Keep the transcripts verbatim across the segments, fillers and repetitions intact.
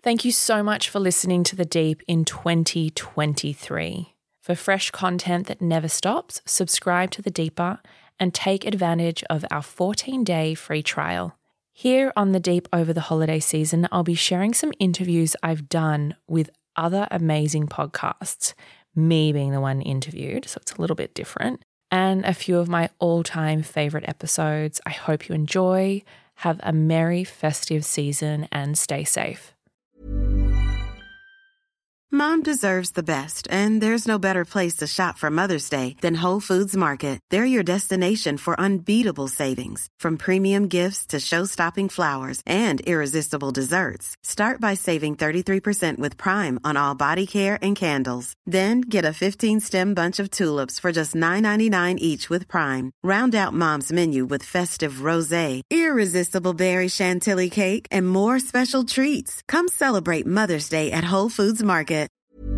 Thank you so much for listening to The Deep in twenty twenty-three. For fresh content that never stops, subscribe to The Deeper and take advantage of our fourteen-day free trial. Here on The Deep over the holiday season, I'll be sharing some interviews I've done with other amazing podcasts, me being the one interviewed, so it's a little bit different, and a few of my all-time favourite episodes. I hope you enjoy, have a merry festive season, and stay safe. Mom deserves the best, and there's no better place to shop for Mother's Day than Whole Foods Market. They're your destination for unbeatable savings, from premium gifts to show-stopping flowers and irresistible desserts. Start by saving thirty-three percent with Prime on all body care and candles. Then get a fifteen-stem bunch of tulips for just nine ninety-nine each with Prime. Round out Mom's menu with festive rosé, irresistible berry chantilly cake, and more special treats. Come celebrate Mother's Day at Whole Foods Market.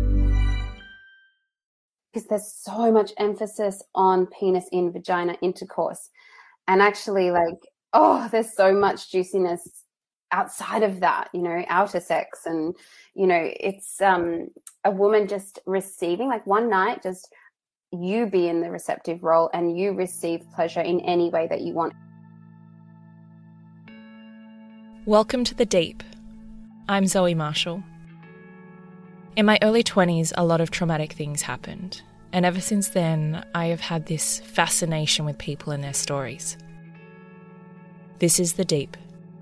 Because there's so much emphasis on penis in vagina intercourse. And actually, like, oh, there's so much juiciness outside of that, you know, outer sex. And, you know, it's um, a woman just receiving, like one night, just you be in the receptive role and you receive pleasure in any way that you want. Welcome to The Deep. I'm Zoe Marshall. In my early twenties, a lot of traumatic things happened, and ever since then, I have had this fascination with people and their stories. This is The Deep.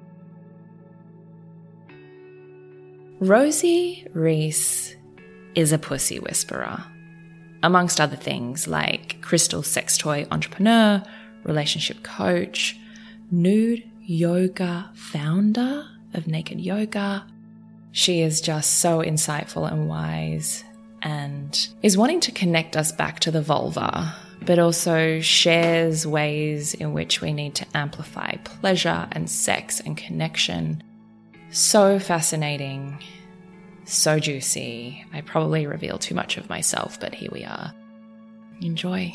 Rosie Rees is a pussy whisperer, amongst other things like crystal sex toy entrepreneur, relationship coach, nude yoga founder of Naked Yoga. She is just so insightful and wise and is wanting to connect us back to the vulva, but also shares ways in which we need to amplify pleasure and sex and connection. So fascinating, so juicy. I probably reveal too much of myself, but here we are. Enjoy.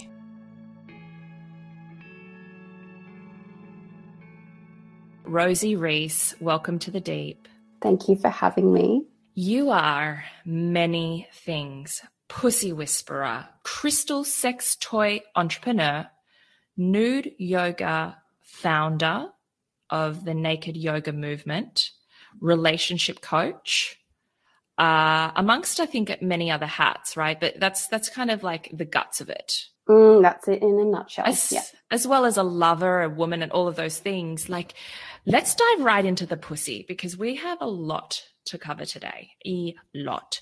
Rosie Rees, welcome to The Deep. Thank you for having me. You are many things. Pussy whisperer, crystal sex toy entrepreneur, nude yoga founder of the Naked Yoga movement, relationship coach, uh, amongst, I think, many other hats, right? But that's that's kind of like the guts of it. Mm, that's it in a nutshell. As, yeah. as well as a lover, a woman, and all of those things. Like, let's dive right into the pussy because we have a lot to cover today. A lot.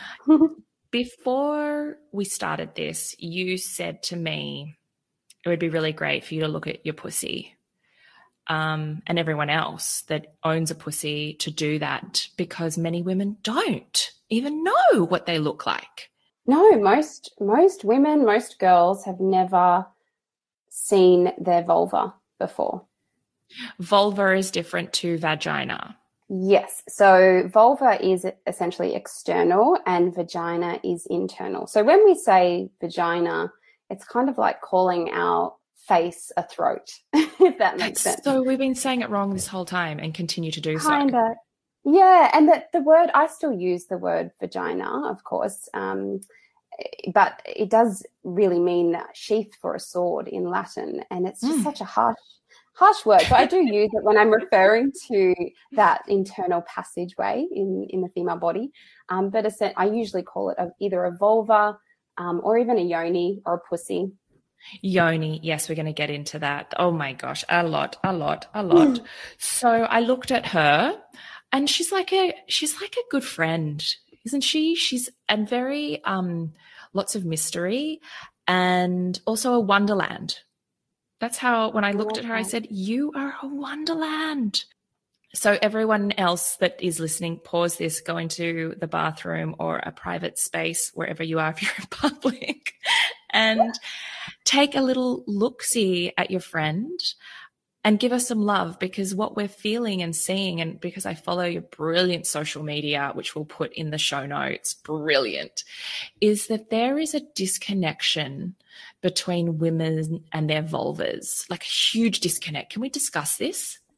Before we started this, you said to me it would be really great for you to look at your pussy um, and everyone else that owns a pussy to do that because many women don't even know what they look like. No, most most women, most girls have never seen their vulva before. Vulva is different to vagina. Yes. So vulva is essentially external and vagina is internal. So when we say vagina, it's kind of like calling our face a throat, if that makes sense. So we've been saying it wrong this whole time and continue to do so. Kinda. Yeah, and that the word, I still use the word vagina, of course, um, but it does really mean sheath for a sword in Latin, and it's just mm. such a harsh, harsh word. So I do use it when I'm referring to that internal passageway in, in the female body, um, but a, I usually call it a, either a vulva um, or even a yoni or a pussy. Yoni, yes, we're going to get into that. Oh my gosh, a lot, a lot, a lot. So I looked at her. And she's like a she's like a good friend, isn't she? She's and very um lots of mystery and also a wonderland. That's how when I looked at her, I said, "You are a wonderland." So everyone else that is listening, pause this, go into the bathroom or a private space, wherever you are if you're in public, and take a little look-see at your friend. And give us some love because what we're feeling and seeing, and because I follow your brilliant social media, which we'll put in the show notes, brilliant, is that there is a disconnection between women and their vulvas, like a huge disconnect. Can we discuss this?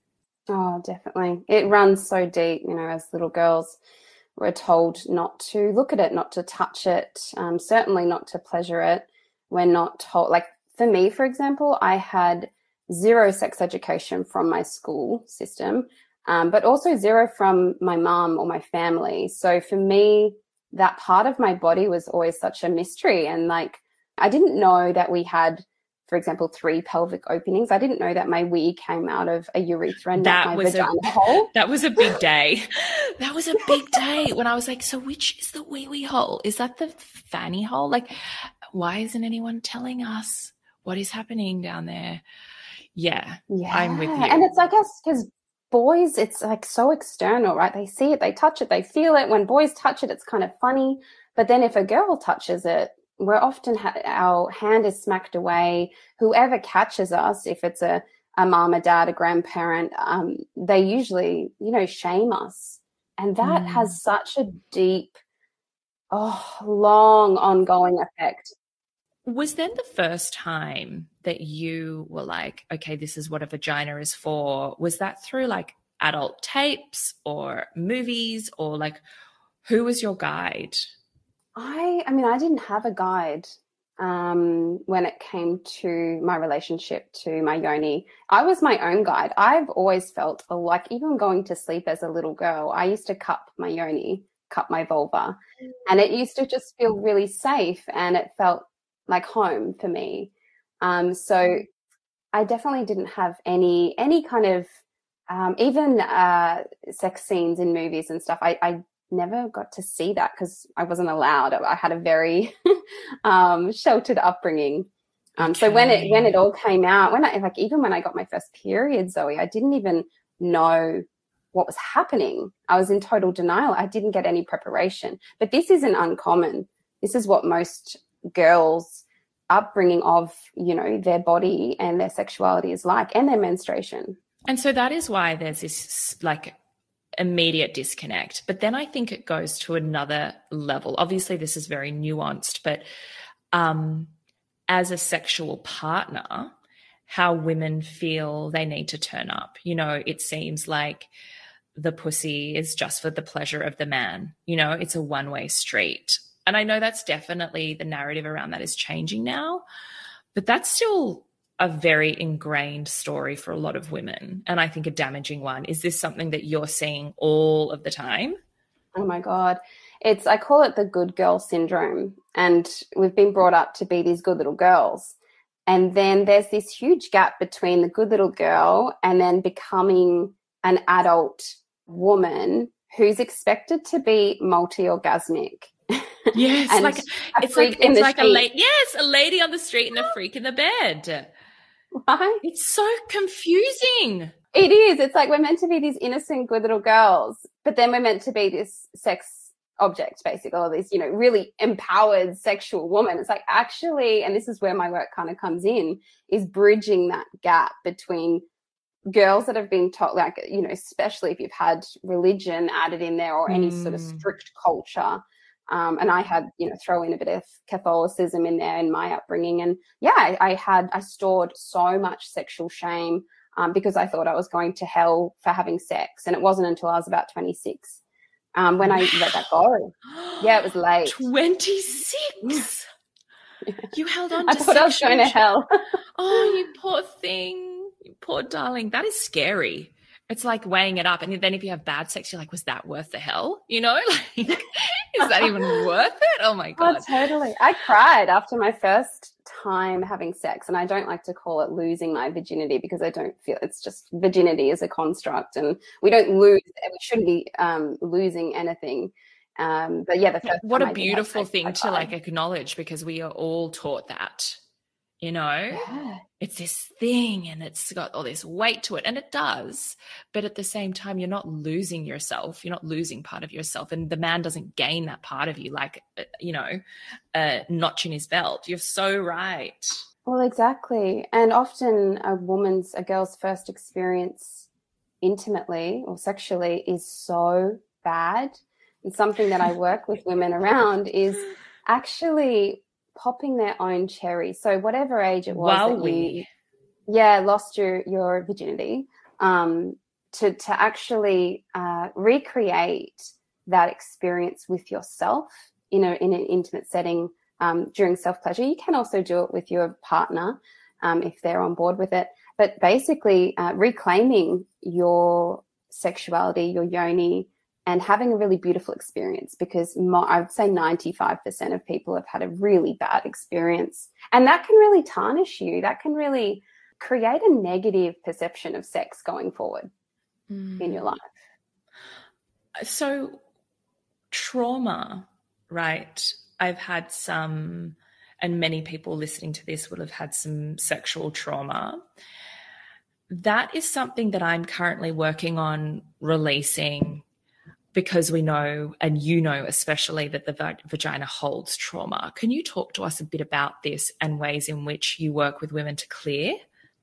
Oh, definitely. It runs so deep, you know, as little girls, we're told not to look at it, not to touch it, um, certainly not to pleasure it. We're not told, like for me, for example, I had zero sex education from my school system, um, but also zero from my mum or my family. So for me, that part of my body was always such a mystery. And like, I didn't know that we had, for example, three pelvic openings. I didn't know that my wee came out of a urethra and that not my was vagina a, hole. That was a big day. That was a big day when I was like, so which is the wee wee hole? Is that the fanny hole? Like, why isn't anyone telling us what is happening down there? Yeah, Yeah. I'm with you. And it's, I guess, because boys, it's like so external, right? They see it, they touch it, they feel it. When boys touch it, it's kind of funny. But then if a girl touches it, we're often, ha- our hand is smacked away. Whoever catches us, if it's a, a mom, a dad, a grandparent, um, they usually, you know, shame us. And that Mm. has such a deep, oh, long ongoing effect. Was then the first time that you were like, okay, this is what a vagina is for? Was that through like adult tapes or movies, or like, who was your guide? I, I mean, I didn't have a guide um, when it came to my relationship to my yoni. I was my own guide. I've always felt like, even going to sleep as a little girl, I used to cup my yoni, cup my vulva, and it used to just feel really safe, and it felt like home for me. Um, so I definitely didn't have any any kind of um, even uh, sex scenes in movies and stuff. I, I never got to see that because I wasn't allowed. I had a very um, sheltered upbringing. Um, Okay. So when it when it all came out, when I like even when I got my first period, Zoe, I didn't even know what was happening. I was in total denial. I didn't get any preparation. But this isn't uncommon. This is what most girls' upbringing of, you know, their body and their sexuality is like, and their menstruation. And so that is why there's this like immediate disconnect. But then I think it goes to another level. Obviously, this is very nuanced, but um, as a sexual partner, how women feel they need to turn up. You know, it seems like the pussy is just for the pleasure of the man. You know, it's a one-way street. And I know that's definitely the narrative around that is changing now, but that's still a very ingrained story for a lot of women, and I think a damaging one. Is this something that you're seeing all of the time? Oh my God. It's, I call it the good girl syndrome. And we've been brought up to be these good little girls. And then there's this huge gap between the good little girl and then becoming an adult woman who's expected to be multi-orgasmic. Yes, and like it's like it's like a lady. Yes, a lady on the street and a freak in the bed. Right? It's so confusing. It is. It's like we're meant to be these innocent, good little girls, but then we're meant to be this sex object, basically, or this, you know, really empowered sexual woman. It's like actually, and this is where my work kind of comes in, is bridging that gap between girls that have been taught, like, you know, especially if you've had religion added in there or any mm. sort of strict culture. Um, and I had, you know, throw in a bit of Catholicism in there in my upbringing. And yeah, I, I had, I stored so much sexual shame um, because I thought I was going to hell for having sex. And it wasn't until I was about twenty-six um, when I let that go. Yeah, it was late. twenty-six? Yeah. You held on to I thought I was going to hell. Oh, you poor thing. You poor darling. That is scary. It's like weighing it up. And then if you have bad sex, you're like, was that worth the hell? You know, like, is that even worth it? Oh my God. Oh, totally. I cried after my first time having sex, and I don't like to call it losing my virginity because I don't feel it's just virginity is a construct and we don't lose, we shouldn't be um, losing anything. Um, but yeah, the first what time a beautiful sex, thing to like acknowledge, because we are all taught that. You know, yeah. It's this thing and it's got all this weight to it, and it does. But at the same time, you're not losing yourself. You're not losing part of yourself. And the man doesn't gain that part of you like, you know, a notch in his belt. You're so right. Well, exactly. And often a woman's, a girl's first experience intimately or sexually is so bad. And something that I work with women around is actually popping their own cherry. So whatever age it was Wow, that you, yeah, lost your, your virginity, um, to to actually uh, recreate that experience with yourself in a in an intimate setting um, during self-pleasure. You can also do it with your partner um, if they're on board with it. But basically uh, reclaiming your sexuality, your yoni, and having a really beautiful experience, because mo- I would say ninety-five percent of people have had a really bad experience. And that can really tarnish you. That can really create a negative perception of sex going forward mm. in your life. So trauma, right? I've had some, and many people listening to this will have had some sexual trauma. That is something that I'm currently working on releasing, because we know, and you know especially, that the va- vagina holds trauma. Can you talk to us a bit about this and ways in which you work with women to clear?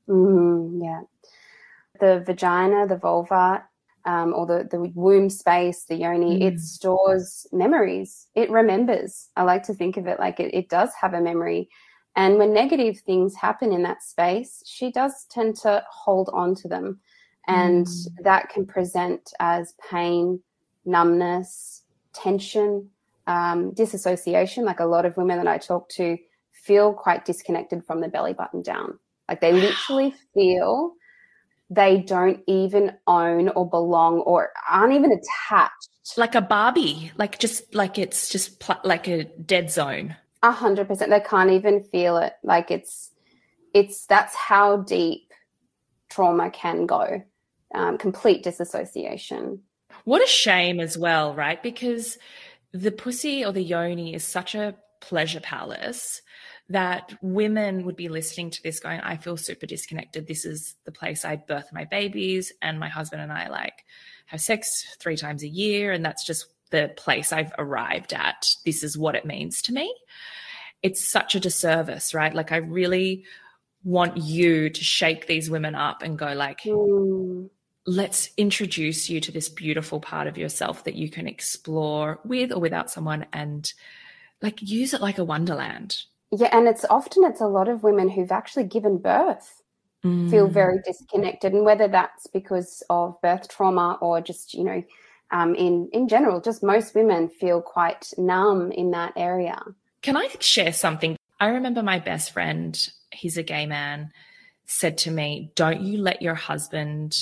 Mm, yeah. The vagina, the vulva, um, or the, the womb space, the yoni, mm. it stores memories. It remembers. I like to think of it like it, it does have a memory. And when negative things happen in that space, she does tend to hold on to them. And mm. that can present as pain, numbness, tension, um, disassociation. Like a lot of women that I talk to feel quite disconnected from the belly button down. Like they literally feel they don't even own or belong or aren't even attached. Like a Barbie, like just like it's just pl- like a dead zone. A hundred percent. They can't even feel it. Like it's, it's, that's how deep trauma can go. Um, complete disassociation. What a shame as well, right? Because the pussy or the yoni is such a pleasure palace that women would be listening to this going, I feel super disconnected. This is the place I birth my babies, and my husband and I like have sex three times a year, and that's just the place I've arrived at. This is what it means to me. It's such a disservice, right? Like I really want you to shake these women up and go like, mm. let's introduce you to this beautiful part of yourself that you can explore with or without someone, and like use it like a wonderland. Yeah, and it's often it's a lot of women who've actually given birth mm. feel very disconnected, and whether that's because of birth trauma or just, you know, um, in, in general, just most women feel quite numb in that area. Can I share something? I remember my best friend, he's a gay man, said to me, don't you let your husband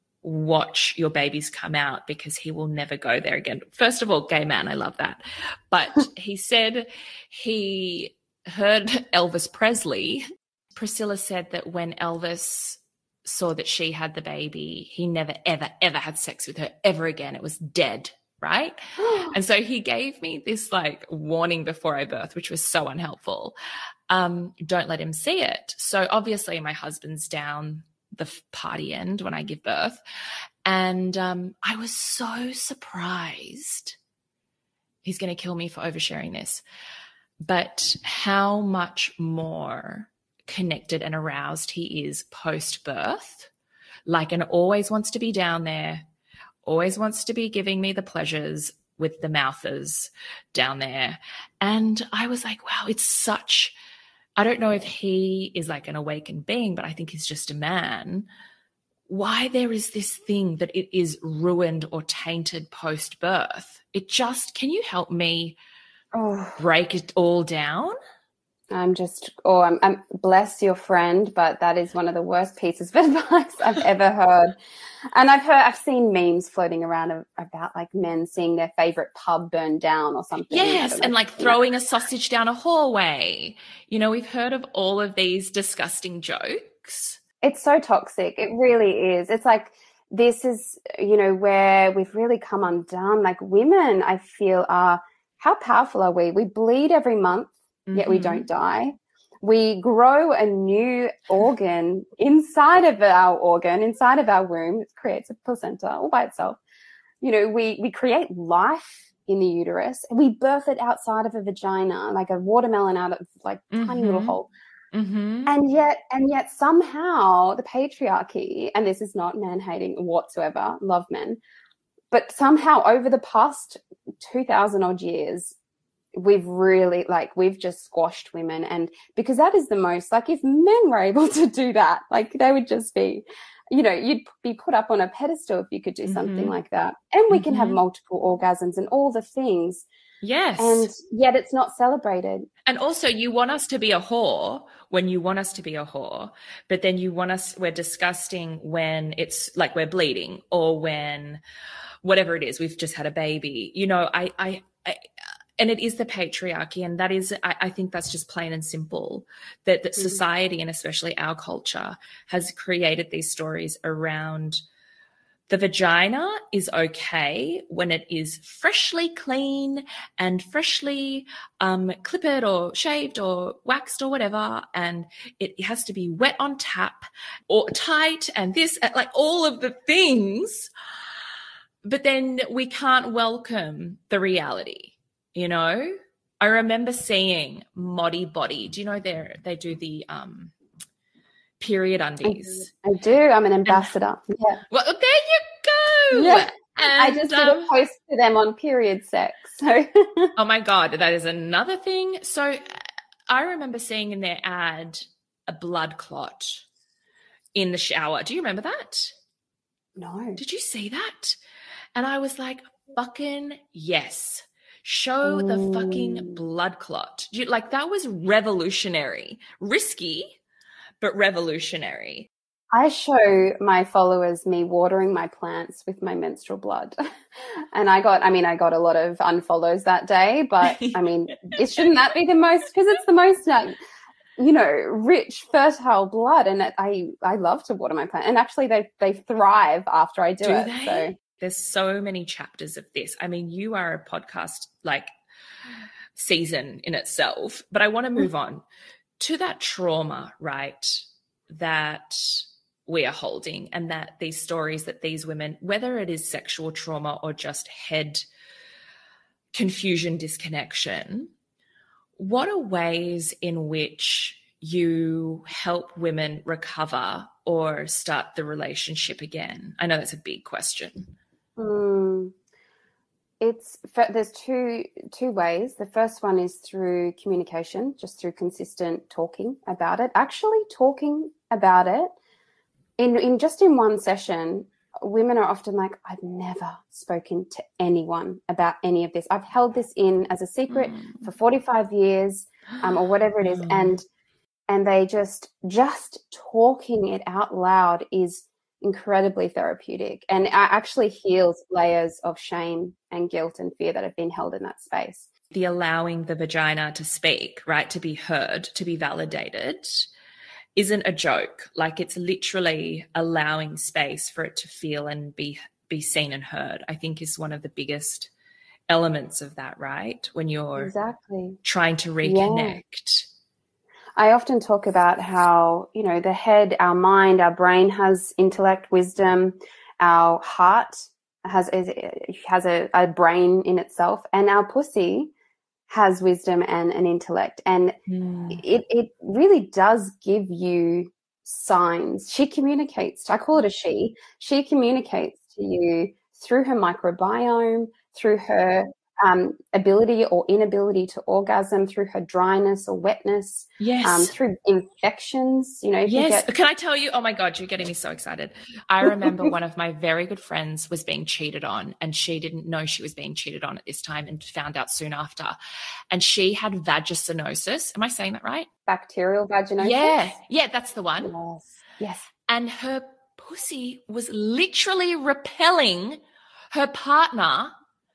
watch your babies come out because he will never go there again. First of all, gay man, I love that. But he said he heard Elvis Presley. Priscilla said that when Elvis saw that she had the baby, he never, ever, ever had sex with her ever again. It was dead, right? And so he gave me this like warning before I birthed, which was so unhelpful. Um, don't let him see it. So obviously my husband's down the party end when I give birth. And um, I was so surprised. He's going to kill me for oversharing this. But how much more connected and aroused he is post-birth, like, and always wants to be down there, always wants to be giving me the pleasures with the mouthers down there. And I was like, wow, it's such, I don't know if he is like an awakened being, but I think he's just a man. Why there is this thing that it is ruined or tainted post-birth. It just, can you help me oh. break it all down? I'm just, oh, I'm, I'm bless your friend, but that is one of the worst pieces of advice I've ever heard. And I've heard, I've seen memes floating around of, about like men seeing their favorite pub burn down or something. Yes, and like throwing a sausage down a hallway. You know, we've heard of all of these disgusting jokes. It's so toxic. It really is. It's like, this is, you know, where we've really come undone. Like women, I feel, are, how powerful are we? We bleed every month. Yet we don't die. We grow a new organ inside of our organ, inside of our womb. It creates a placenta all by itself. You know, we, we create life in the uterus, and we birth it outside of a vagina, like a watermelon out of like mm-hmm. tiny little hole. Mm-hmm. And yet, and yet somehow the patriarchy, and this is not man-hating whatsoever, love men, but somehow over the past two thousand odd years, we've really, like, we've just squashed women. And because that is the most, like, if men were able to do that, like, they would just be you know, you'd be put up on a pedestal if you could do mm-hmm. something like that. And we mm-hmm. can have multiple orgasms and all the things. Yes. And yet it's not celebrated. And also you want us to be a whore when you want us to be a whore, but then you want us, we're disgusting when it's like we're bleeding or when whatever it is, we've just had a baby. You know, I, I, I and it is the patriarchy, and that is, I, I think that's just plain and simple, that, that mm-hmm. society and especially our culture has created these stories around the vagina is okay when it is freshly clean and freshly um, clipped or shaved or waxed or whatever, and it has to be wet on tap or tight and this, like all of the things. But then we can't welcome the reality, you know? I remember seeing Modibodi. Do you know they they do the um, period undies? I do. I'm an ambassador. And, yeah. Well, there you go. Yeah. And, I just did um, a post to them on period sex. So. Oh my God, that is another thing. So I remember seeing in their ad a blood clot in the shower. Do you remember that? No. Did you see that? And I was like, fucking yes. Show the Ooh. fucking blood clot. You, like that was revolutionary. Risky, but revolutionary. I show my followers me watering my plants with my menstrual blood. And I got, I mean, I got a lot of unfollows that day, but I mean, it shouldn't that be the most, because it's the most, like, you know, rich, fertile blood. And it, I, I love to water my plant. And actually they, they thrive after I do, do it. They? So there's so many chapters of this. I mean, you are a podcast like season in itself, but I want to move on to that trauma, right? That we are holding, and that these stories that these women, whether it is sexual trauma or just head confusion, disconnection, what are ways in which you help women recover or start the relationship again? I know that's a big question. Mm, it's there's two two ways. The first one is through communication, just through consistent talking about it. Actually talking about it in in just in one session. Women are often like, I've never spoken to anyone about any of this. I've held this in as a secret mm. for forty-five years, um, or whatever it is, mm. and and they just just talking it out loud is incredibly therapeutic, and it actually heals layers of shame and guilt and fear that have been held in that space. The allowing the vagina to speak, right, to be heard, to be validated, isn't a joke. Like, it's literally allowing space for it to feel and be be seen and heard, I think is one of the biggest elements of that, right? When you're exactly trying to reconnect. Yeah. I often talk about how, you know, the head, our mind, our brain has intellect, wisdom, our heart has has a, a brain in itself, and our pussy has wisdom and an intellect. And mm. it, it really does give you signs. She communicates, I call it a she, she communicates to you through her microbiome, through her um, ability or inability to orgasm, through her dryness or wetness, yes, um, through infections. You know, if yes. You get- Can I tell you? Oh my God, you're getting me so excited. I remember one of my very good friends was being cheated on, and she didn't know she was being cheated on at this time and found out soon after. And she had vaginosis. Am I saying that right? Bacterial vaginosis. Yeah, yeah, that's the one. Yes, yes. And her pussy was literally repelling her partner,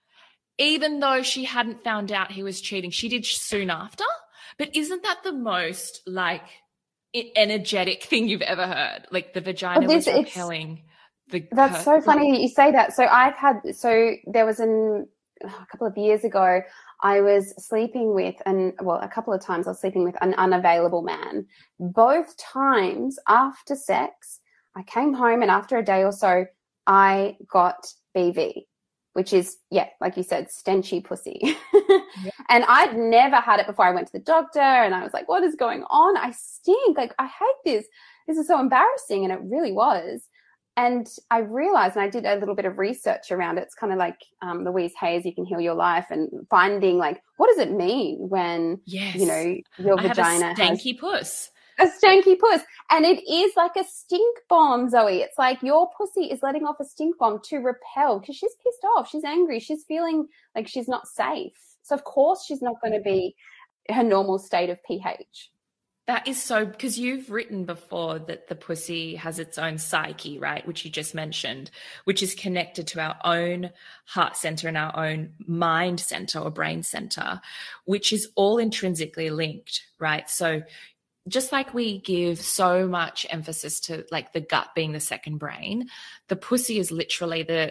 even though she hadn't found out he was cheating. She did soon after. But isn't that the most, like, energetic thing you've ever heard? Like, the vagina well, this, was repelling the That's per- so funny you say that. So I've had – so there was an, a couple of years ago, I was sleeping with – and well, a couple of times I was sleeping with an unavailable man. Both times after sex, I came home, and after a day or so, I got B V, which is, yeah, like you said, stenchy pussy. Yeah. And I'd never had it before. I went to the doctor, and I was like, what is going on? I stink. Like, I hate this. This is so embarrassing. And it really was. And I realized, and I did a little bit of research around it. It's kind of like um, Louise Hay's You Can Heal Your Life, and finding, like, what does it mean when, yes. you know, your I vagina have a stanky has... puss. A stanky puss. And it is like a stink bomb, Zoe. It's like your pussy is letting off a stink bomb to repel because she's pissed off. She's angry. She's feeling like she's not safe. So, of course, she's not going to be her normal state of pH. That is so, because you've written before that the pussy has its own psyche, right, which you just mentioned, which is connected to our own heart center and our own mind center or brain center, which is all intrinsically linked, right? So just like we give so much emphasis to like the gut being the second brain, the pussy is literally the,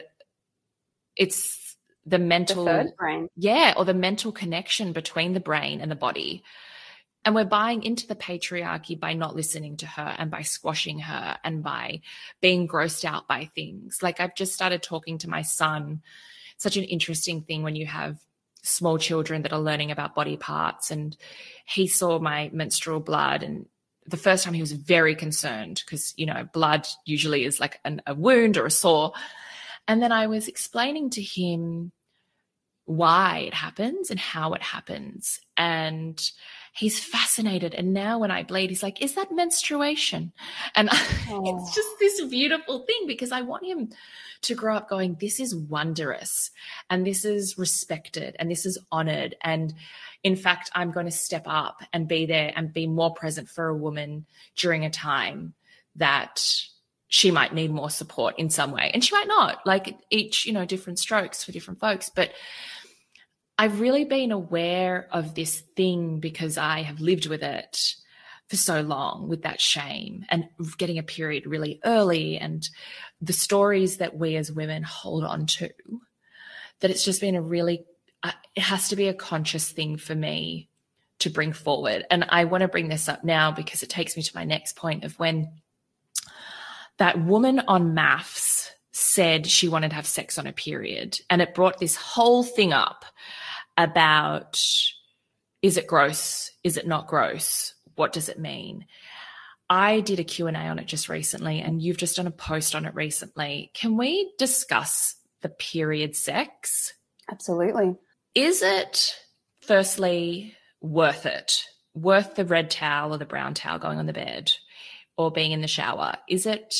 it's the mental, the third brain. Yeah, or the mental connection between the brain and the body. And we're buying into the patriarchy by not listening to her and by squashing her and by being grossed out by things. Like I've just started talking to my son. Such an interesting thing when you have small children that are learning about body parts. And he saw my menstrual blood. And the first time he was very concerned because, you know, blood usually is like an, a wound or a sore. And then I was explaining to him why it happens and how it happens. And he's fascinated. And now when I bleed, he's like, is that menstruation? And oh. It's just this beautiful thing because I want him to grow up going, this is wondrous and this is respected and this is honored. And in fact, I'm going to step up and be there and be more present for a woman during a time that she might need more support in some way. And she might not, like each, you know, different strokes for different folks. But I've really been aware of this thing because I have lived with it for so long, with that shame and getting a period really early and the stories that we as women hold on to, that it's just been a really, uh, it has to be a conscious thing for me to bring forward. And I want to bring this up now because it takes me to my next point of when that woman on MAFS said she wanted to have sex on a period. And it brought this whole thing up about, is it gross? Is it not gross? What does it mean? I did a Q and A on it just recently, and you've just done a post on it recently. Can we discuss the period sex? Absolutely. Is it, firstly, worth it? Worth the red towel or the brown towel going on the bed or being in the shower? Is it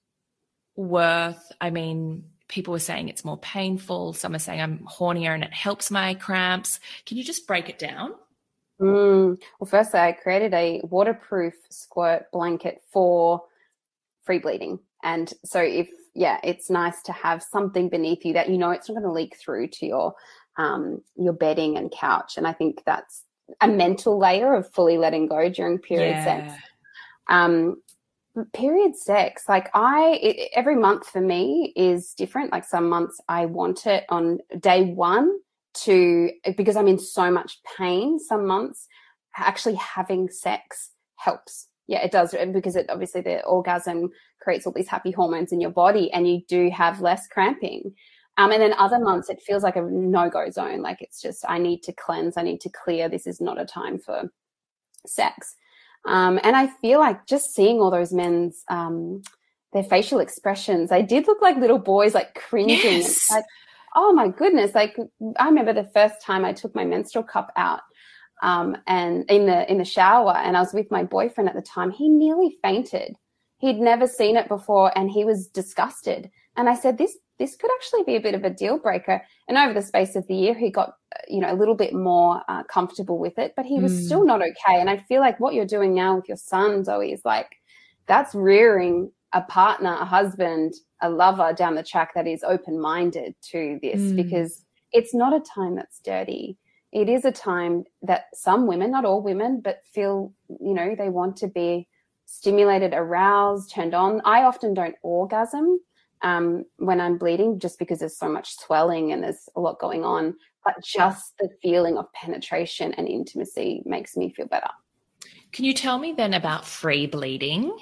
worth, I mean, people were saying it's more painful. Some are saying I'm hornier and it helps my cramps. Can you just break it down? Mm. Well, firstly, I created a waterproof squirt blanket for free bleeding. And so if, yeah, it's nice to have something beneath you that you know it's not going to leak through to your um, your bedding and couch. And I think that's a mental layer of fully letting go during period yeah. sex. Um, period sex, like I, it, every month for me is different. Like some months I want it on day one to, because I'm in so much pain. Some months actually having sex helps. Yeah, it does, because it obviously the orgasm creates all these happy hormones in your body and you do have less cramping. Um, and then other months it feels like a no-go zone. Like it's just, I need to cleanse. I need to clear. This is not a time for sex. Um, and I feel like just seeing all those men's, um, their facial expressions, they did look like little boys, like cringing. Yes. Like, oh my goodness. Like I remember the first time I took my menstrual cup out, um, and in the, in the shower, and I was with my boyfriend at the time, he nearly fainted. He'd never seen it before and he was disgusted. And I said, this, this could actually be a bit of a deal breaker. And over the space of the year, he got, you know, a little bit more uh, comfortable with it, but he was mm. still not okay. And I feel like what you're doing now with your son, Zoe, is like, that's rearing a partner, a husband, a lover down the track that is open-minded to this, mm. because it's not a time that's dirty. It is a time that some women, not all women, but feel, you know, they want to be stimulated, aroused, turned on. I often don't orgasm um, when I'm bleeding just because there's so much swelling and there's a lot going on. But just the feeling of penetration and intimacy makes me feel better. Can you tell me then about free bleeding?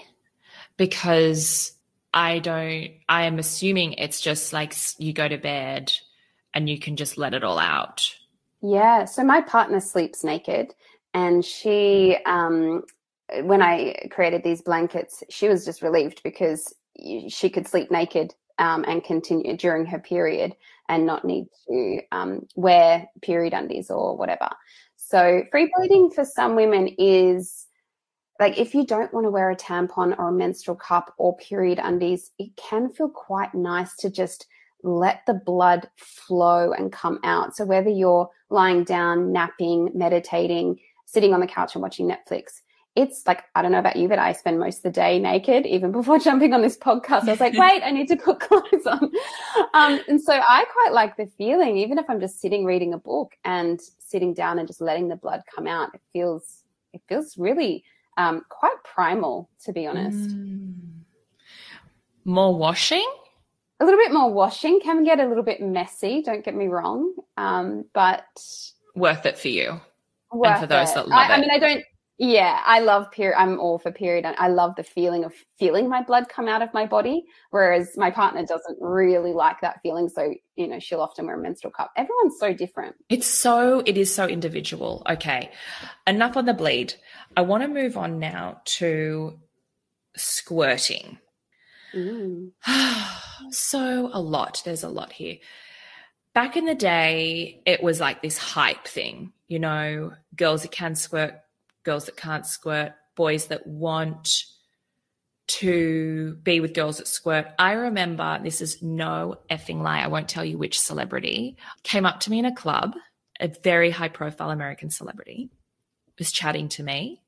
Because I don't, I am assuming it's just like you go to bed and you can just let it all out. Yeah. So my partner sleeps naked, and she, um, when I created these blankets, she was just relieved because she could sleep naked um, and continue during her period and not need to um, wear period undies or whatever. So free bleeding for some women is like if you don't want to wear a tampon or a menstrual cup or period undies, it can feel quite nice to just let the blood flow and come out. So whether you're lying down, napping, meditating, sitting on the couch and watching Netflix, it's like, I don't know about you, but I spend most of the day naked. Even before jumping on this podcast, I was like, wait, I need to put clothes on. Um, and so I quite like the feeling, even if I'm just sitting reading a book and sitting down and just letting the blood come out, it feels, it feels really um, quite primal, to be honest. Mm. More washing? A little bit more washing, can get a little bit messy, don't get me wrong, um, but worth it for you worth and for those it. that love I, it. I mean, I don't, yeah, I love period. I'm all for period. I love the feeling of feeling my blood come out of my body, whereas my partner doesn't really like that feeling. So, you know, she'll often wear a menstrual cup. Everyone's so different. It's so, it is so individual. Okay, enough on the bleed. I want to move on now to squirting. Mm. So a lot. There's a lot here. Back in the day, it was like this hype thing, you know, girls that can squirt, girls that can't squirt, boys that want to be with girls that squirt. I remember, this is no effing lie, I won't tell you which celebrity, came up to me in a club, a very high-profile American celebrity, was chatting to me,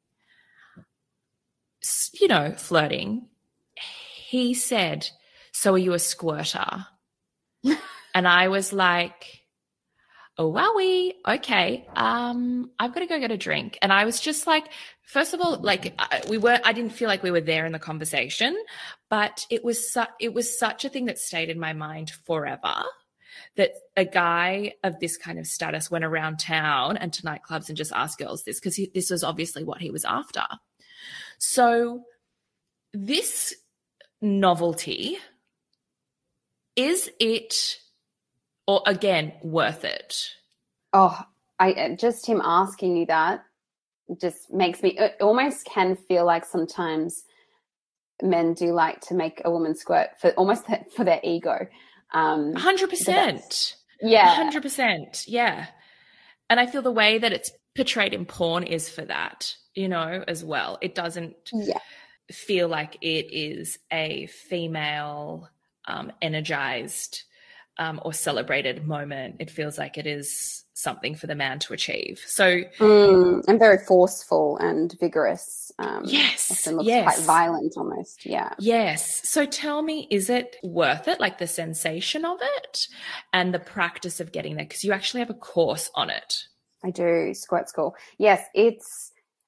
you know, flirting. He said, so are you a squirter? And I was like, oh, wowie, okay, um, I've got to go get a drink. And I was just like, first of all, like we were, I didn't feel like we were there in the conversation, but it was, su- it was such a thing that stayed in my mind forever, that a guy of this kind of status went around town and to nightclubs and just asked girls this, because this was obviously what he was after. So this novelty, is it, or again, worth it? Oh, I just him asking you that just makes me, it almost can feel like sometimes men do like to make a woman squirt for almost for their ego. Um, one hundred percent. Yeah. one hundred percent. Yeah. And I feel the way that it's portrayed in porn is for that, you know, as well. It doesn't yeah. feel like it is a female um, energized um, or celebrated moment. It feels like it is something for the man to achieve. So, mm, and very forceful and vigorous. Um, yes, often looks yes, quite violent almost. Yeah. Yes. So tell me, is it worth it? Like the sensation of it and the practice of getting there? Because you actually have a course on it. I do, Squirt School. Yes, it's.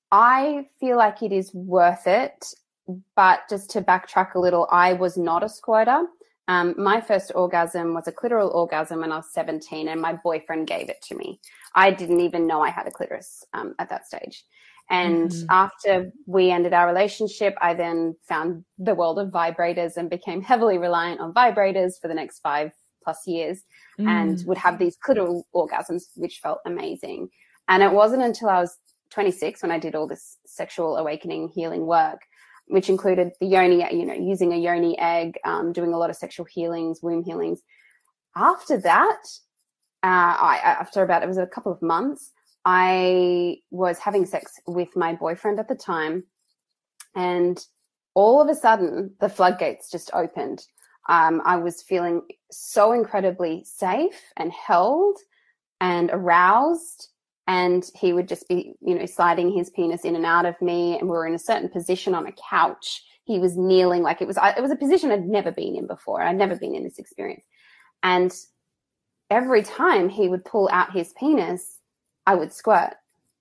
I feel like it is worth it. But just to backtrack a little, I was not a squirter. Um, my first orgasm was a clitoral orgasm when I was seventeen, and my boyfriend gave it to me. I didn't even know I had a clitoris um, at that stage. And mm-hmm. after we ended our relationship, I then found the world of vibrators and became heavily reliant on vibrators for the next five plus years mm. and would have these clitoral orgasms, which felt amazing. And it wasn't until I was twenty-six when I did all this sexual awakening healing work, which included the yoni, you know, using a yoni egg, um, doing a lot of sexual healings, womb healings. After that, uh, I, after about, it was a couple of months, I was having sex with my boyfriend at the time, and all of a sudden the floodgates just opened. Um, I was feeling so incredibly safe and held and aroused. And he would just be, you know, sliding his penis in and out of me. And we were in a certain position on a couch. He was kneeling, like it was, it was a position I'd never been in before. I'd never been in this experience. And every time he would pull out his penis, I would squirt.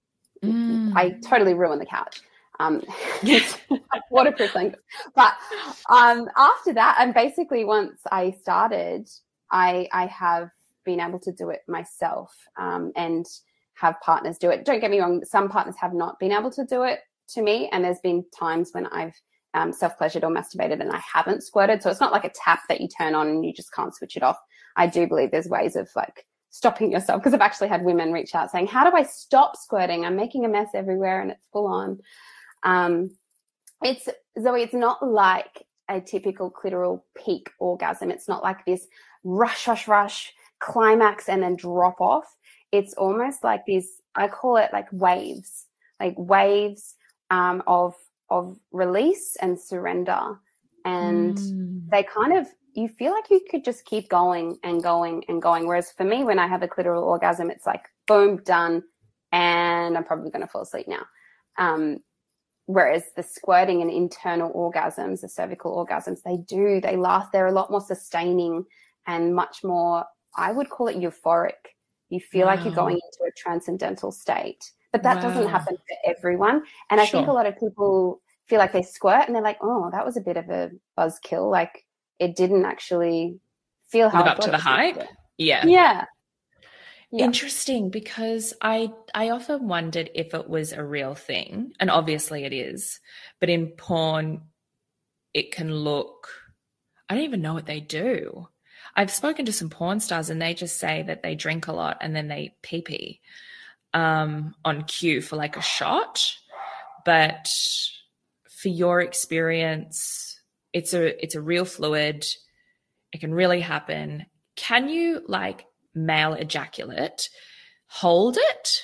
Mm. I totally ruined the couch. Um, waterproof blanket. But um, after that, and basically once I started, I, I have been able to do it myself. Um, and have partners do it. Don't get me wrong, some partners have not been able to do it to me, and there's been times when I've um, self-pleasured or masturbated and I haven't squirted. So it's not like a tap that you turn on and you just can't switch it off. I do believe there's ways of like stopping yourself, because I've actually had women reach out saying, how do I stop squirting? I'm making a mess everywhere and it's full on. Um, it's, Zoe, it's not like a typical clitoral peak orgasm. It's not like this rush, rush, rush, climax and then drop off. It's almost like these, I call it like waves, like waves um, of of release and surrender. And Mm. they kind of, you feel like you could just keep going and going and going. Whereas for me, when I have a clitoral orgasm, it's like, boom, done, and I'm probably going to fall asleep now. Um, whereas the squirting and internal orgasms, the cervical orgasms, they do, they last, they're a lot more sustaining and much more, I would call it euphoric. You feel Wow. like you're going into a transcendental state. But that Wow. doesn't happen for everyone. And I Sure. think a lot of people feel like they squirt and they're like, oh, that was a bit of a buzzkill. Like it didn't actually feel how Live I up to thought the it was gonna hype. do. Yeah. Yeah. Yeah. Interesting, because I I often wondered if it was a real thing, and obviously it is, but in porn it can look, I don't even know what they do. I've spoken to some porn stars and they just say that they drink a lot and then they pee pee um, on cue for like a shot. But for your experience, it's a it's a real fluid. It can really happen. Can you, like, male ejaculate, hold it,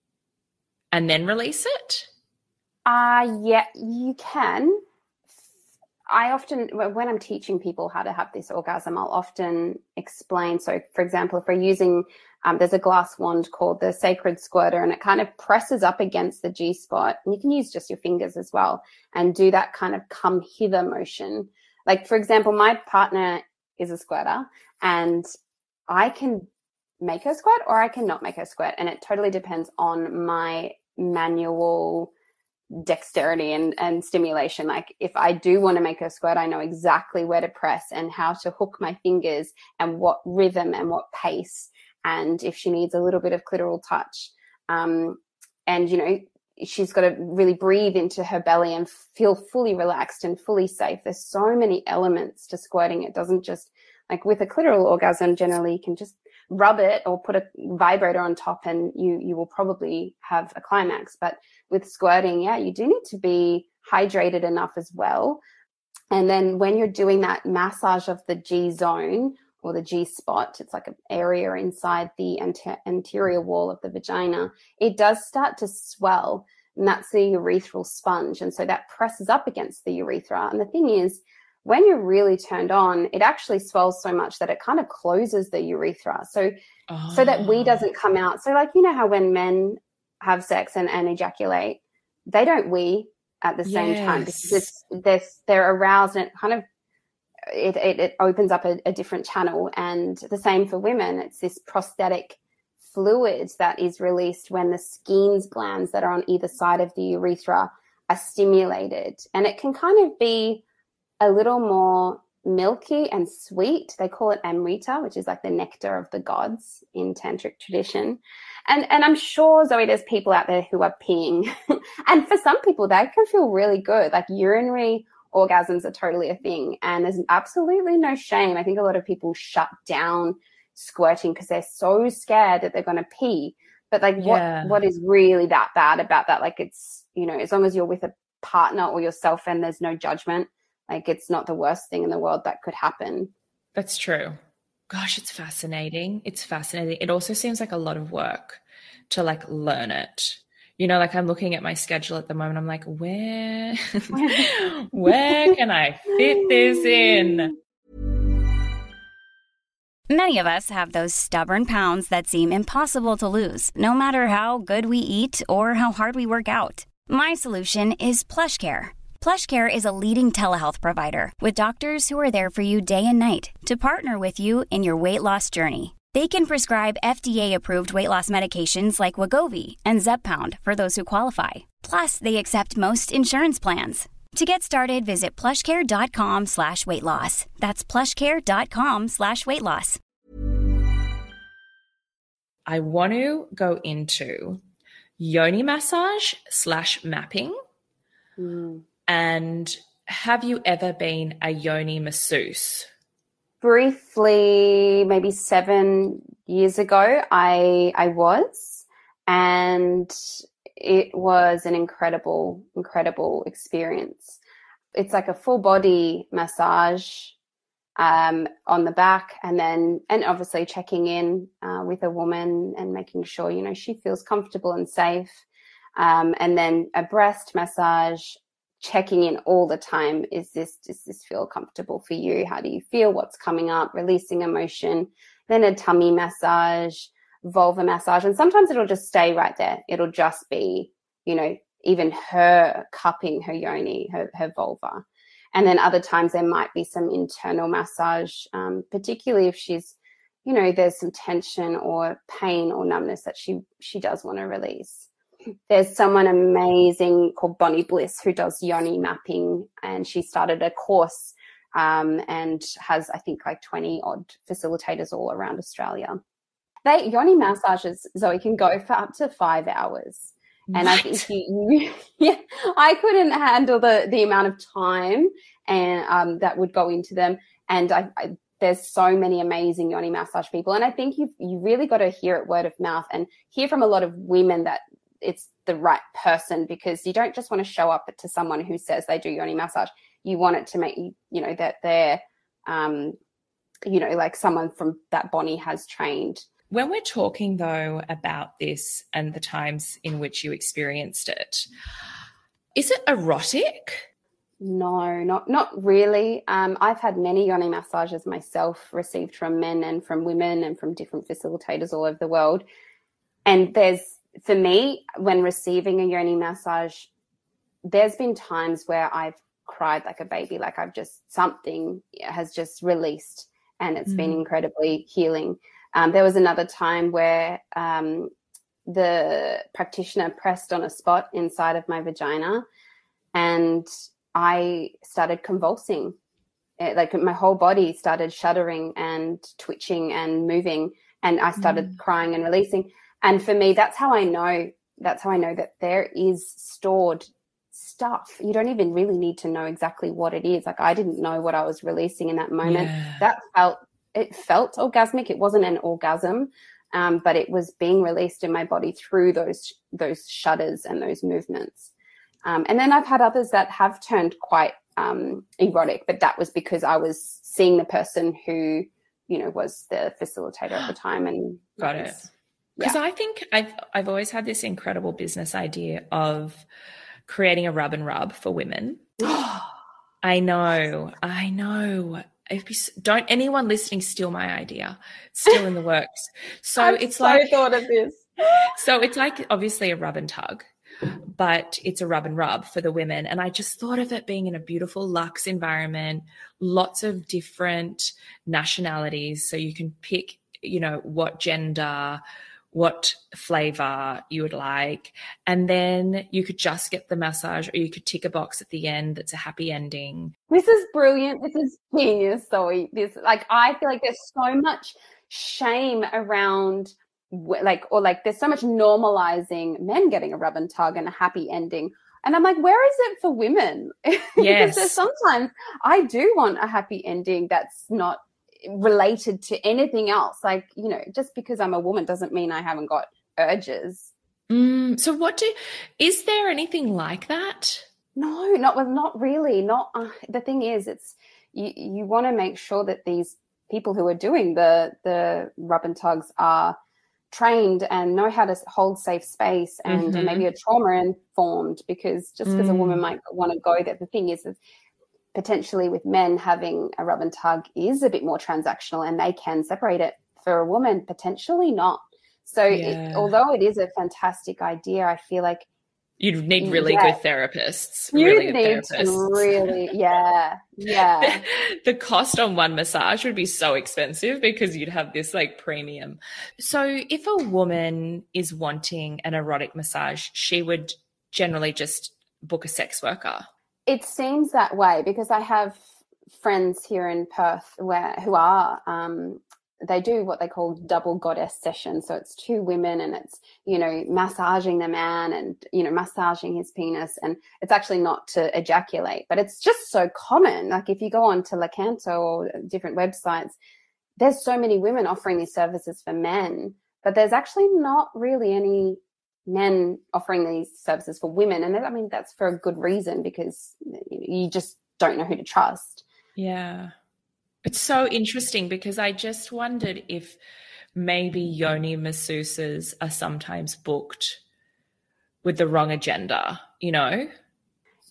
and then release it? Uh, yeah, you can. I often, when I'm teaching people how to have this orgasm, I'll often explain. So, for example, if we're using, um, there's a glass wand called the Sacred Squirter, and it kind of presses up against the G-spot. And you can use just your fingers as well and do that kind of come hither motion. Like, for example, my partner is a squirter, and I can make her squirt or I can not make her squirt. And it totally depends on my manual dexterity and, and stimulation. Like if I do want to make her squirt, I know exactly where to press and how to hook my fingers and what rhythm and what pace. And if she needs a little bit of clitoral touch, um, and, you know, she's got to really breathe into her belly and feel fully relaxed and fully safe. There's so many elements to squirting. It doesn't just, like with a clitoral orgasm, generally you can just rub it or put a vibrator on top and you you will probably have a climax. But with squirting, yeah, you do need to be hydrated enough as well. And then when you're doing that massage of the G zone or the G spot, it's like an area inside the anter- anterior wall of the vagina, it does start to swell, and that's the urethral sponge. And so that presses up against the urethra. And the thing is, when you're really turned on, it actually swells so much that it kind of closes the urethra. So, Oh. so that wee doesn't come out. So like, you know how when men have sex and, and ejaculate, they don't wee at the same Yes. time because it's, they're, they're aroused and it kind of, it, it, it opens up a, a different channel. And the same for women. It's this prosthetic fluid that is released when the Skene's glands that are on either side of the urethra are stimulated. And it can kind of be a little more milky and sweet. They call it amrita, which is like the nectar of the gods in tantric tradition. And and I'm sure, Zoe, there's people out there who are peeing. And for some people, that can feel really good. Like urinary orgasms are totally a thing. And there's absolutely no shame. I think a lot of people shut down squirting because they're so scared that they're going to pee. But like Yeah. what what is really that bad about that? Like it's, you know, as long as you're with a partner or yourself and there's no judgment, like it's not the worst thing in the world that could happen. That's true. Gosh, it's fascinating. It's fascinating. It also seems like a lot of work to like learn it. You know, like I'm looking at my schedule at the moment. I'm like, where, where can I fit this in? Many of us have those stubborn pounds that seem impossible to lose, no matter how good we eat or how hard we work out. My solution is PlushCare. PlushCare is a leading telehealth provider with doctors who are there for you day and night to partner with you in your weight loss journey. They can prescribe F D A-approved weight loss medications like Wegovy and Zepbound for those who qualify. Plus, they accept most insurance plans. To get started, visit plushcare.com slash weight loss. That's plushcare.com slash weight loss. I want to go into yoni massage slash mapping. Mm. And have you ever been a yoni masseuse? Briefly, maybe seven years ago, I I was, and it was an incredible, incredible experience. It's like a full body massage um, on the back, and then and obviously checking in uh, with a woman and making sure, you know, she feels comfortable and safe, um, and then a breast massage checking in all the time. Is this, does this feel comfortable for you? How do you feel? What's coming up? Releasing emotion. Then a tummy massage, vulva massage. And sometimes it'll just stay right there. It'll just be, you know, even her cupping her yoni, her, her vulva. And then other times there might be some internal massage, um, particularly if she's, you know, there's some tension or pain or numbness that she, she does want to release. There's someone amazing called Bonnie Bliss who does yoni mapping, and she started a course um, and has, I think, like twenty odd facilitators all around Australia. They yoni massages, Zoe, can go for up to five hours. And what? I think you, you, yeah, I couldn't handle the, the amount of time and um, that would go into them. And I, I, there's so many amazing yoni massage people. And I think you've you really got to hear it word of mouth and hear from a lot of women that it's the right person, because you don't just want to show up to someone who says they do yoni massage. You want it to make you, you know, that they're, um, you know, like someone from that Bonnie has trained. When we're talking, though, about this and the times in which you experienced it, is it erotic? No, not not really. Um, I've had many yoni massages myself, received from men and from women and from different facilitators all over the world. And there's, for me, when receiving a yoni massage, there's been times where I've cried like a baby, like I've just, something has just released, and it's mm. been incredibly healing. Um, there was another time where um, the practitioner pressed on a spot inside of my vagina, and I started convulsing. It, like my whole body started shuddering and twitching and moving, and I started mm. crying and releasing. And for me, that's how I know, that's how I know that there is stored stuff. You don't even really need to know exactly what it is. Like I didn't know what I was releasing in that moment. Yeah. That felt It felt orgasmic. It wasn't an orgasm, um, but it was being released in my body through those those shudders and those movements. Um, and then I've had others that have turned quite um, erotic, but that was because I was seeing the person who, you know, was the facilitator at the time. And got it. Because yeah. I think I've I've always had this incredible business idea of creating a rub and rub for women. I know, I know. Don't anyone listening steal my idea. It's still in the works. So I've it's so like thought of this. So it's like obviously a rub and tug, but it's a rub and rub for the women. And I just thought of it being in a beautiful luxe environment, lots of different nationalities. So you can pick, you know, what gender, what flavor you would like. And then you could just get the massage, or you could tick a box at the end that's a happy ending. This is brilliant. This is genius, Zoe. This, like, I feel like there's so much shame around, like, or like there's so much normalizing men getting a rub and tug and a happy ending. And I'm like, where is it for women? Yes. Because sometimes I do want a happy ending that's not related to anything else. Like, you know, just because I'm a woman doesn't mean I haven't got urges. Mm, so what do, is there anything like that? No, not well, not really. Not uh, the thing is, it's you. You want to make sure that these people who are doing the the rub and tugs are trained and know how to hold safe space and mm-hmm. maybe are trauma informed. Because just because mm. a woman might want to go there, the thing is, is potentially with men having a rub and tug is a bit more transactional, and they can separate it. For a woman, potentially not. So, yeah. it, although it is a fantastic idea, I feel like you'd need really yeah. good therapists. You really good need therapists. to really, yeah, yeah. The cost on one massage would be so expensive because you'd have this like premium. So if a woman is wanting an erotic massage, she would generally just book a sex worker. It seems that way because I have friends here in Perth where who are um, they do what they call double goddess sessions. So it's two women and it's, you know, massaging the man and, you know, massaging his penis. And it's actually not to ejaculate, but it's just so common. Like if you go on to Lacanto or different websites, there's so many women offering these services for men, but there's actually not really any men offering these services for women. And I mean, that's for a good reason because you just don't know who to trust. Yeah. It's so interesting because I just wondered if maybe yoni masseuses are sometimes booked with the wrong agenda, you know?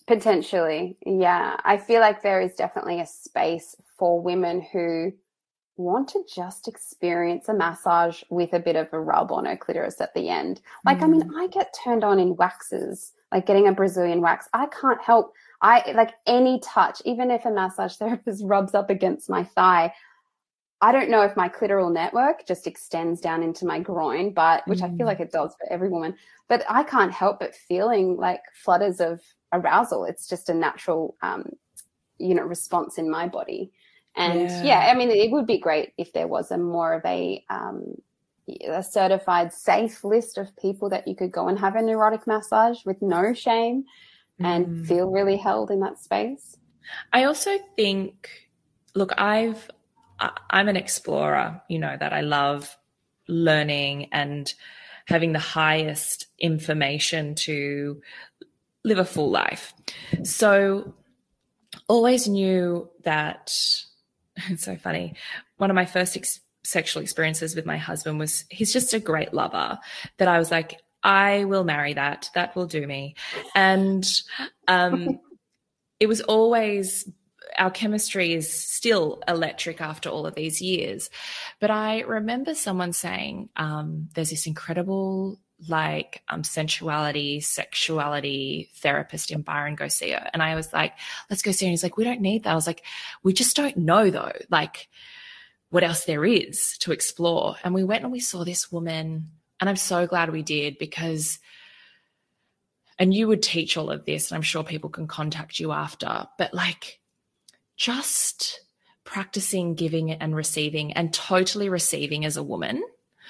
Potentially, yeah. I feel like there is definitely a space for women who want to just experience a massage with a bit of a rub on her clitoris at the end. Like, mm. I mean, I get turned on in waxes, like getting a Brazilian wax. I can't help. I like any touch, even if a massage therapist rubs up against my thigh. I don't know if my clitoral network just extends down into my groin, but which mm. I feel like it does for every woman. But I can't help but feeling like flutters of arousal. It's just a natural, um, you know, response in my body. And yeah. yeah, I mean, it would be great if there was a more of a, um, a certified safe list of people that you could go and have a neurotic massage with no shame and mm. feel really held in that space. I also think, look, I've, I'm an explorer, you know, that I love learning and having the highest information to live a full life. So always knew that, it's so funny, one of my first ex- sexual experiences with my husband was, he's just a great lover, that I was like, I will marry that. That will do me. And um, it was always, our chemistry is still electric after all of these years. But I remember someone saying um, there's this incredible like um, sensuality, sexuality therapist in Byron, go see her. And I was like, let's go see her. And he's like, we don't need that. I was like, we just don't know though, like what else there is to explore. And we went and we saw this woman, and I'm so glad we did, because, and you would teach all of this, and I'm sure people can contact you after, but like just practicing giving and receiving, and totally receiving as a woman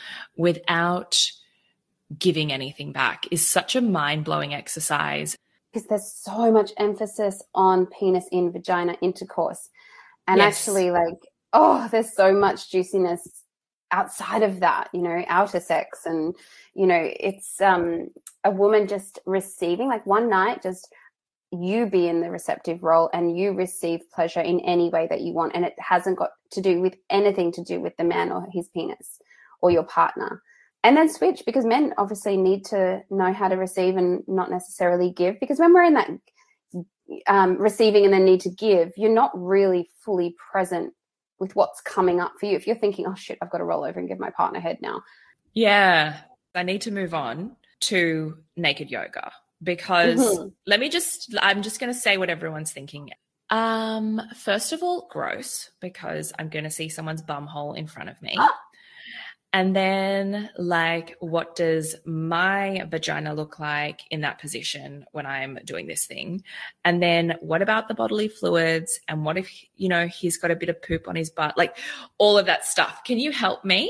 without giving anything back is such a mind-blowing exercise. Because there's so much emphasis on penis in vagina intercourse. And yes. actually, like, oh, there's so much juiciness outside of that, you know, outer sex. And, you know, it's um, a woman just receiving, like one night, just you be in the receptive role and you receive pleasure in any way that you want. And it hasn't got to do with anything to do with the man or his penis or your partner. And then switch, because men obviously need to know how to receive and not necessarily give, because when we're in that um, receiving and then need to give, you're not really fully present with what's coming up for you. If you're thinking, oh, shit, I've got to roll over and give my partner head now. Yeah, I need to move on to naked yoga, because mm-hmm. let me just, I'm just going to say what everyone's thinking. Um, first of all, gross, because I'm going to see someone's bum hole in front of me. Ah! And then, like, what does my vagina look like in that position when I'm doing this thing? And then what about the bodily fluids? And what if, you know, he's got a bit of poop on his butt? Like, all of that stuff. Can you help me?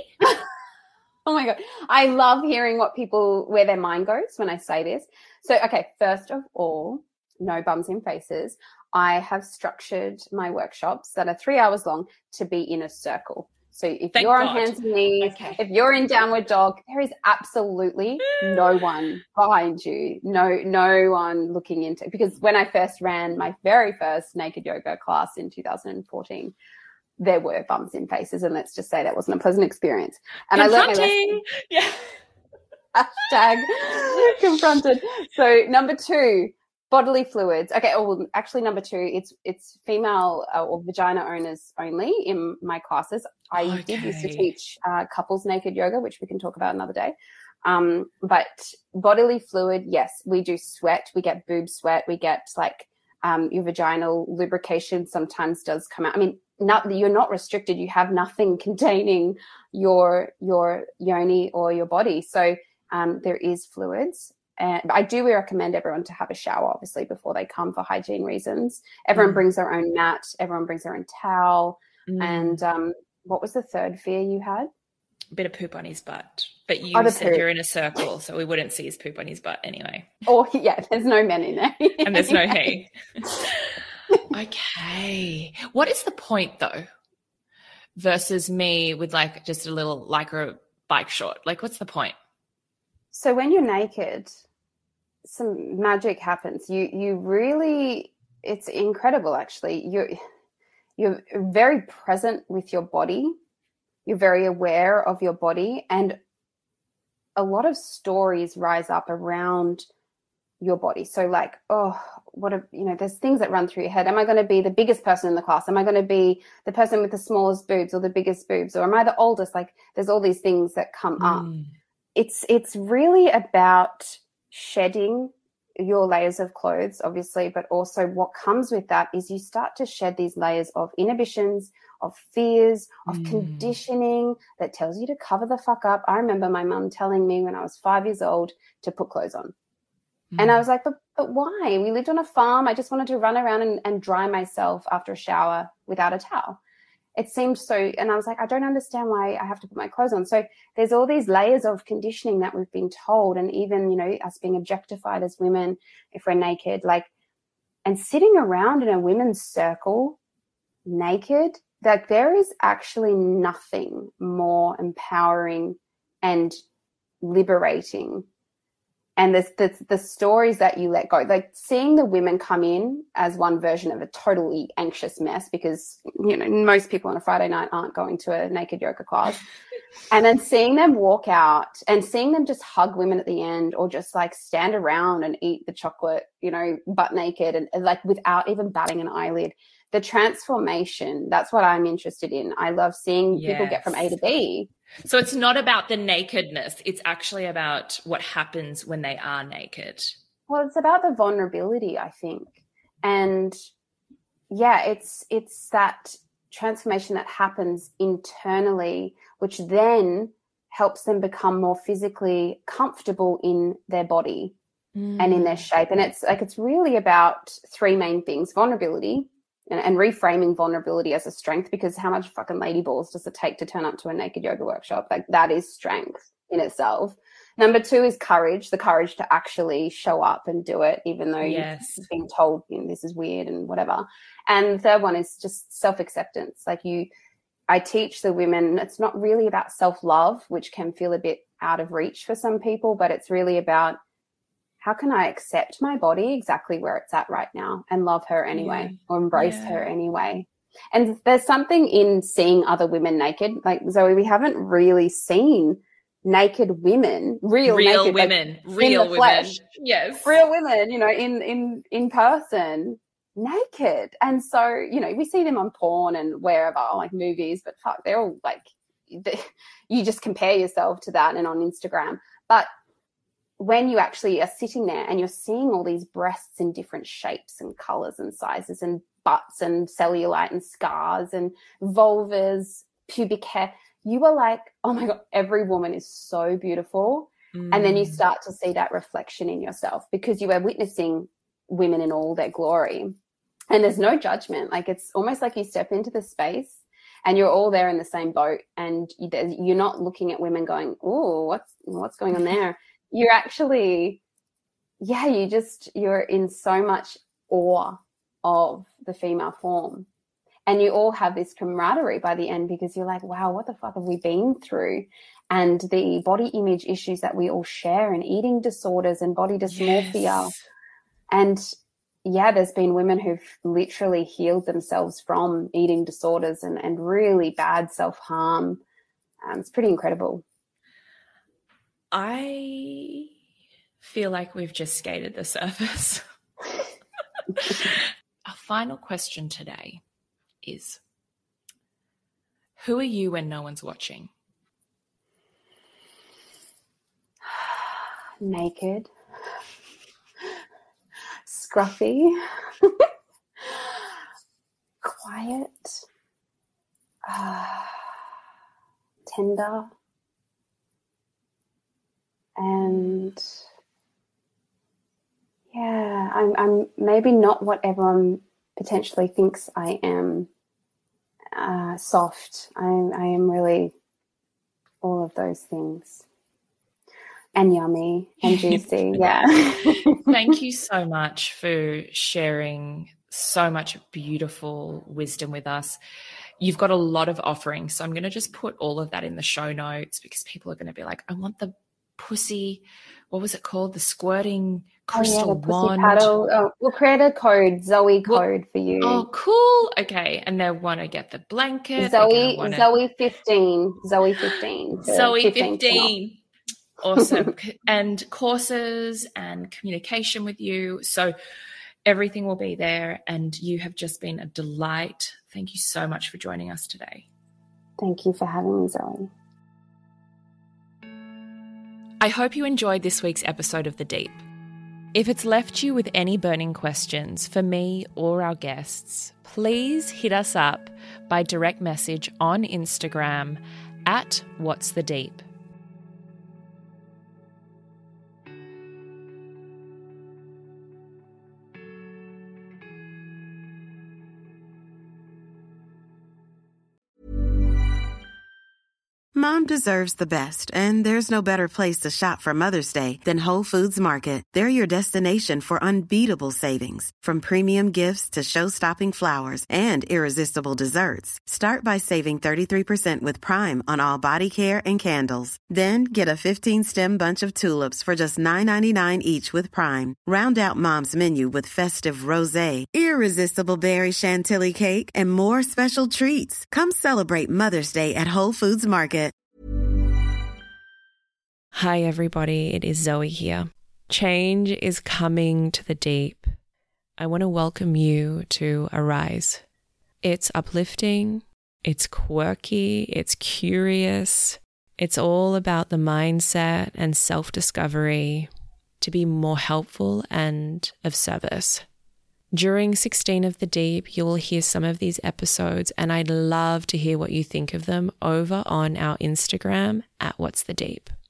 Oh, my God. I love hearing what people, where their mind goes when I say this. So, okay, first of all, no bums in faces. I have structured my workshops that are three hours long to be in a circle. So if Thank you're God. on hands and knees, okay. if you're in downward dog, there is absolutely no one behind you, no no one looking into, because when I first ran my very first naked yoga class in two thousand fourteen, there were bumps in faces, and let's just say that wasn't a pleasant experience. And I learned my lesson. Yeah. Hashtag confronted. So number two, bodily fluids. Okay, oh, actually number two, it's it's female uh, or vagina owners only in my classes. I okay. did used to teach uh, couples naked yoga, which we can talk about another day. Um, but bodily fluid, yes, we do sweat. We get boob sweat. We get like um, your vaginal lubrication sometimes does come out. I mean, not, you're not restricted. You have nothing containing your your yoni or your body. So um, there is fluids. And I do recommend everyone to have a shower, obviously, before they come for hygiene reasons. Everyone mm. brings their own mat. Everyone brings their own towel. Mm. And um, what was the third fear you had? A bit of poop on his butt. But you oh, said poop. You're in a circle, so we wouldn't see his poop on his butt anyway. Oh, yeah, there's no men in there. And there's no he. Okay. What is the point, though, versus me with, like, just a little Lycra bike short? Like, what's the point? So when you're naked, some magic happens. You you really, it's incredible actually. You're, you're very present with your body. You're very aware of your body. And a lot of stories rise up around your body. So like, oh, what a, you know, there's things that run through your head. Am I going to be the biggest person in the class? Am I going to be the person with the smallest boobs or the biggest boobs? Or am I the oldest? Like there's all these things that come Mm. up. It's, it's really about shedding your layers of clothes, obviously, but also what comes with that is you start to shed these layers of inhibitions, of fears, of Mm. conditioning that tells you to cover the fuck up. I remember my mum telling me when I was five years old to put clothes on. Mm. And I was like, but, but why? We lived on a farm. I just wanted to run around and, and dry myself after a shower without a towel. It seemed so, and I was like, I don't understand why I have to put my clothes on. So there's all these layers of conditioning that we've been told, and even, you know, us being objectified as women if we're naked, like, and sitting around in a women's circle naked, like there is actually nothing more empowering and liberating. And there's the, the stories that you let go, like seeing the women come in as one version of a totally anxious mess because, you know, most people on a Friday night aren't going to a naked yoga class. And then seeing them walk out and seeing them just hug women at the end or just like stand around and eat the chocolate, you know, butt naked and, and like without even batting an eyelid. The transformation, that's what I'm interested in. I love seeing Yes. people get from A to B. So it's not about the nakedness. It's actually about what happens when they are naked. Well, it's about the vulnerability, I think. And yeah, it's it's that transformation that happens internally, which then helps them become more physically comfortable in their body mm. and in their shape. And it's like it's really about three main things: vulnerability, and, and reframing vulnerability as a strength, because how much fucking lady balls does it take to turn up to a naked yoga workshop? Like that is strength in itself. Number two is courage, the courage to actually show up and do it, even though yes. you're being told, you know, this is weird and whatever. And the third one is just self-acceptance. Like you, I teach the women, it's not really about self-love, which can feel a bit out of reach for some people, but it's really about how can I accept my body exactly where it's at right now and love her anyway, yeah. or embrace yeah. her anyway. And there's something in seeing other women naked. Like, Zoe, we haven't really seen naked women, real, real naked, women, like, real in the women. flesh. Yes. Real women, you know, in, in, in person, naked. And so, you know, we see them on porn and wherever, like movies, but fuck, they're all like, they, you just compare yourself to that and on Instagram. But when you actually are sitting there and you're seeing all these breasts in different shapes and colors and sizes and butts and cellulite and scars and vulvas, pubic hair, you are like, oh my God, every woman is so beautiful. Mm. And then you start to see that reflection in yourself because you are witnessing women in all their glory. And there's no judgment. Like it's almost like you step into the space and you're all there in the same boat, and you're not looking at women going, oh, what's, what's going on there? You're actually, yeah, you just, you're in so much awe of the female form. And you all have this camaraderie by the end because you're like, wow, what the fuck have we been through? And the body image issues that we all share and eating disorders and body dysmorphia. Yes. And yeah, there's been women who've literally healed themselves from eating disorders and, and really bad self-harm. Um, it's pretty incredible. I feel like we've just skated the surface. Our final question today is, who are you when no one's watching? Naked, scruffy, quiet, uh, tender, and yeah, I'm, I'm maybe not what everyone potentially thinks I am. Uh, soft. I, I am really all of those things. And yummy and juicy. Yeah. Thank you so much for sharing so much beautiful wisdom with us. You've got a lot of offerings, so I'm going to just put all of that in the show notes because people are going to be like, I want the pussy, what was it called? The squirting crystal oh, yeah, the pussy wand. Paddle. Oh, we'll create a code, Zoe code well, for you. Oh, cool. Okay. And they want to get the blanket. Zoe, wanna... Zoe fifteen. Zoe fifteen. Zoe fifteen. Awesome. And courses and communication with you. So everything will be there, and you have just been a delight. Thank you so much for joining us today. Thank you for having me, Zoe. I hope you enjoyed this week's episode of The Deep. If it's left you with any burning questions for me or our guests, please hit us up by direct message on Instagram at What's the Deep. Mom deserves the best, and there's no better place to shop for Mother's Day than Whole Foods Market. They're your destination for unbeatable savings, from premium gifts to show-stopping flowers and irresistible desserts. Start by saving thirty-three percent with Prime on all body care and candles. Then get a fifteen-stem bunch of tulips for just nine ninety-nine each with Prime. Round out Mom's menu with festive rosé, irresistible berry chantilly cake, and more special treats. Come celebrate Mother's Day at Whole Foods Market. Hi everybody, it is Zoe here. Change is coming to the deep. I want to welcome you to Arise. It's uplifting, it's quirky, it's curious. It's all about the mindset and self-discovery to be more helpful and of service. During sixteen of the Deep, you will hear some of these episodes, and I'd love to hear what you think of them over on our Instagram at What's the Deep.